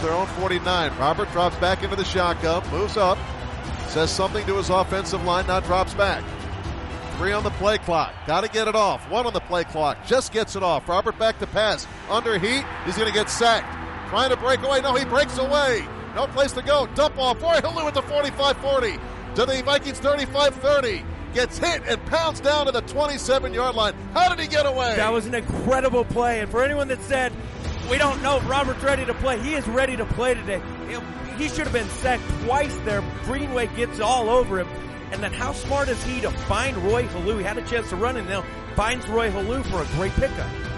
their own 49. Robert drops back into the shotgun, moves up, says something to his offensive line, now drops back. 3 on the play clock. Got to get it off. 1 on the play clock. Just gets it off. Robert back to pass. Under heat. He's going to get sacked. Trying to break away. No, he breaks away. No place to go. Dump off. Roy Halou at the 45-40. To the Vikings 35-30. Gets hit and pounds down to the 27-yard line. How did he get away? That was an incredible play. And for anyone that said, we don't know if Robert's ready to play, he is ready to play today. He should have been sacked twice there. Greenway gets all over him. And then how smart is he to find Roy Halou? He had a chance to run and now finds Roy Halou for a great pickup.